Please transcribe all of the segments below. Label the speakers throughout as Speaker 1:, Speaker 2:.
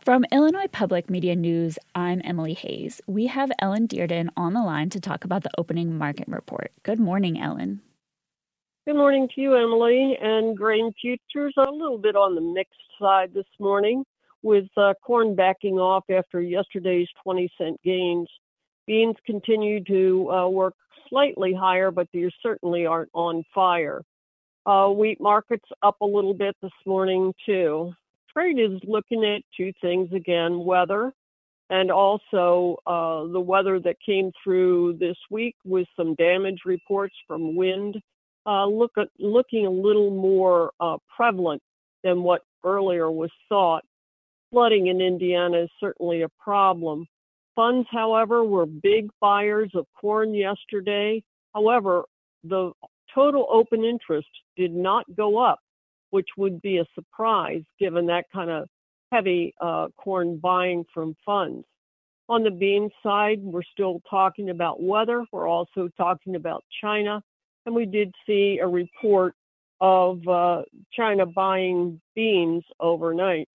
Speaker 1: From Illinois Public Media News, I'm Emily Hayes. We have Ellen Dearden on the line to talk about the opening market report. Good morning, Ellen.
Speaker 2: Good morning to you, Emily. And grain futures are a little bit on the mixed side this morning, with corn backing off after yesterday's 20-cent gains. Beans continue to work slightly higher, but they certainly aren't on fire. Wheat market's up a little bit this morning, too. Trade is looking at two things again, weather, and also the weather that came through this week with some damage reports from wind, looking a little more prevalent than what earlier was thought. Flooding in Indiana is certainly a problem. Funds, however, were big buyers of corn yesterday. However, the total open interest did not go up, which would be a surprise given that kind of heavy corn buying from funds. On the bean side, we're still talking about weather. We're also talking about China. And we did see a report of China buying beans overnight.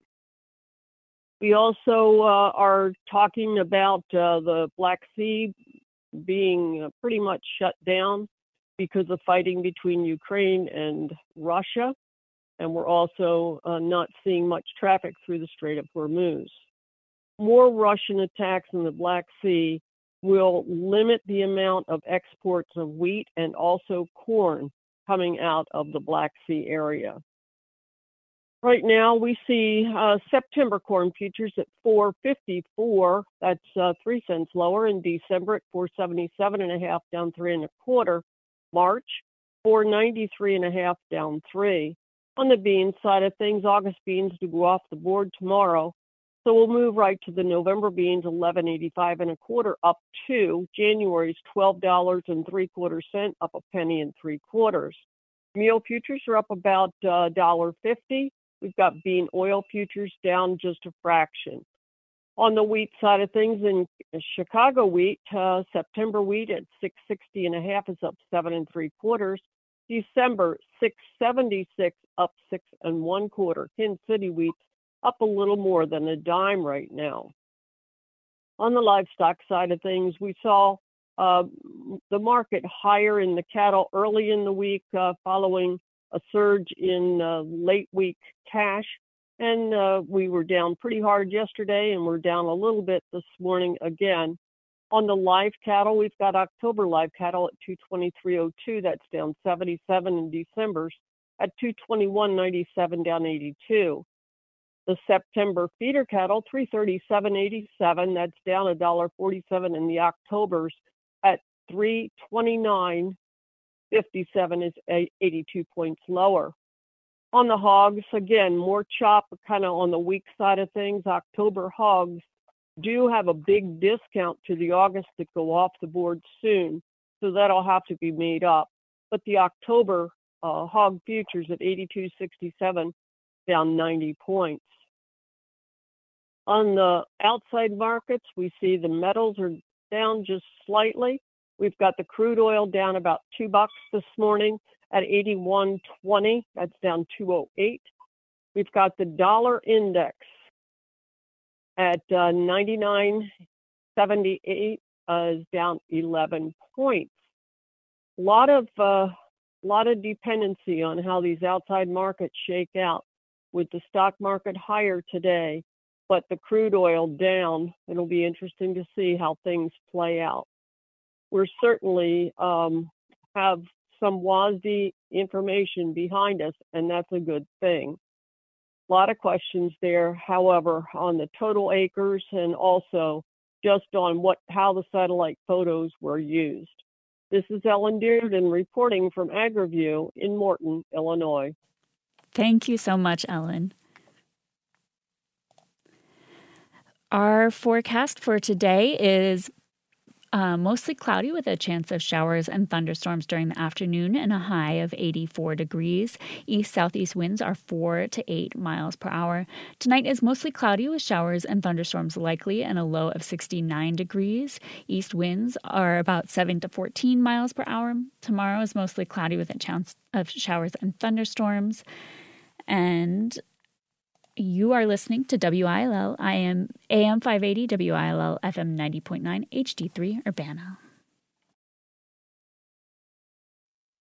Speaker 2: We also are talking about the Black Sea being pretty much shut down because of fighting between Ukraine and Russia. And we're also not seeing much traffic through the Strait of Hormuz. More Russian attacks in the Black Sea will limit the amount of exports of wheat and also corn coming out of the Black Sea area. Right now, we see September corn futures at $4.54. That's 3 cents lower. In December at $4.77.5, down 3 1/4. March, $4.93.5, down 3. On the bean side of things, August beans to go off the board tomorrow. So we'll move right to the November beans, $11.85 1/4, up 2. January's $12.75, up 1 3/4. Meal futures are up about $1.50. We've got bean oil futures down just a fraction. On the wheat side of things, in Chicago wheat, September wheat at $6.60.5 is up 7 3/4. December, $6.76, up 6 1/4. Kansas City wheat up a little more than a dime right now. On the livestock side of things, we saw the market higher in the cattle early in the week following a surge in late week cash. And we were down pretty hard yesterday, and we're down a little bit this morning again. On the live cattle, we've got October live cattle at 223.02. That's down 77, and December's at 221.97, down 82. The September feeder cattle, 337.87. That's down $1.47, and the October's at 329.57 is 82 points lower. On the hogs, again, more chop kind of on the weak side of things. October hogs do have a big discount to the August that go off the board soon, so that'll have to be made up. But the October hog futures at 82.67, down 90 points. On the outside markets, we see the metals are down just slightly. We've got the crude oil down about $2 this morning at 81.20. That's down 208. We've got the dollar index at 99.78, is down 11 points. A lot of dependency on how these outside markets shake out. With the stock market higher today, but the crude oil down, it'll be interesting to see how things play out. We're certainly have some WASDE information behind us, and that's a good thing. A lot of questions there, however, on the total acres and also just on how the satellite photos were used. This is Ellen Dearden reporting from AgriView in Morton, Illinois.
Speaker 1: Thank you so much, Ellen. Our forecast for today is mostly cloudy with a chance of showers and thunderstorms during the afternoon and a high of 84 degrees. East-southeast winds are 4 to 8 miles per hour. Tonight is mostly cloudy with showers and thunderstorms likely and a low of 69 degrees. East winds are about 7 to 14 miles per hour. Tomorrow is mostly cloudy with a chance of showers and thunderstorms. And You are listening to WILL. I am AM 580, WILL FM 90.9, HD3 Urbana.